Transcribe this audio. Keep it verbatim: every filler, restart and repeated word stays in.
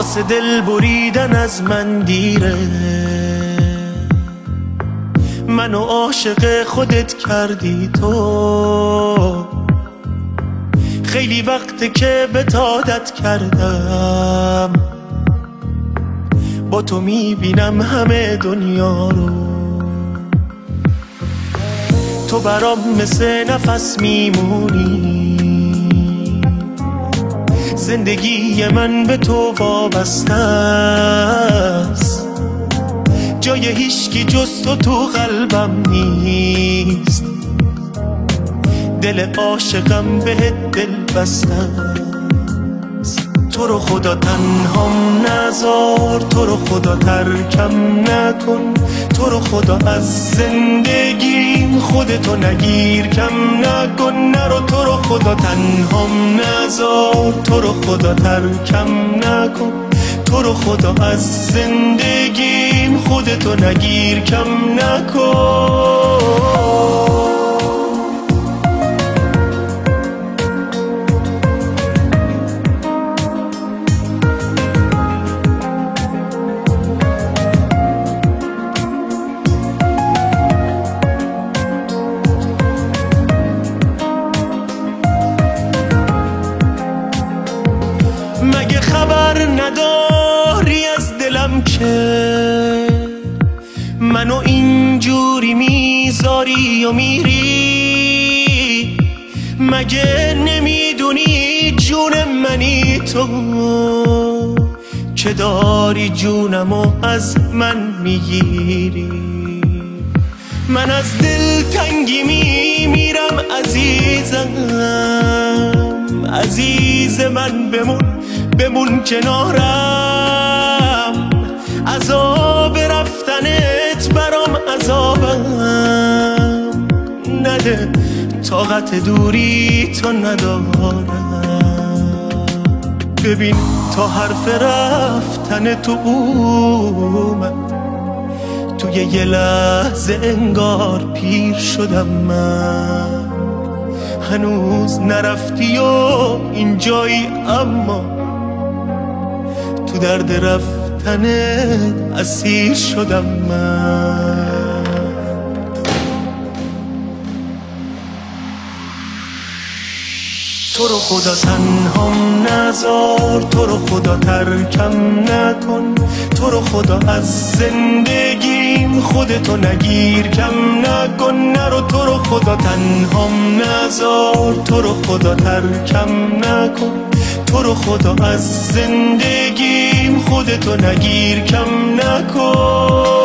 واسه دل بریدن از من دیره. منو عاشق خودت کردی تو، خیلی وقته که بهت عادت کردم. با تو میبینم همه دنیا رو، تو برام مثل نفس میمونی. زندگی من به تو وابسته است، جای هیچکی جز تو تو قلبم نیست. دل عاشقم بهت دل بسته است. تو رو خدا تنهام نذار، تو رو خدا ترکم نکن، تو رو خدا از زندگیم خودتو نگیر کم نکن. نرو تو رو خدا تنهام نذار، تو رو خدا ترکم نکن، تو رو خدا از زندگیم خودتو نگیر کم نکن. مگه خبر نداری از دلم که منو اینجوری میذاری و میری؟ مگه نمیدونی جون منی تو که داری جونمو از من میگیری؟ من از دل تنگی میمیرم عزیزم، عزیز من بمون بمون کنارم. عذاب رفتنت برام عذابم نده، طاقت دوری تو ندارم. ببین تا حرف رفتن تو اومد، توی یه لحظه انگار پیر شدم من. هنوز نرفتی و اینجایی، اما تو درد رفتنت اسیر شدم من. تو رو خدا تنهام نذار، تو رو خدا ترکم نکن، تو رو خدا از زندگیم خودتو نگیر کم نکن. نرو تو رو خدا تنهام نذار، تو رو خدا ترکم نکن، تو رو خدا از زندگیم خودتو نگیر کم نکن.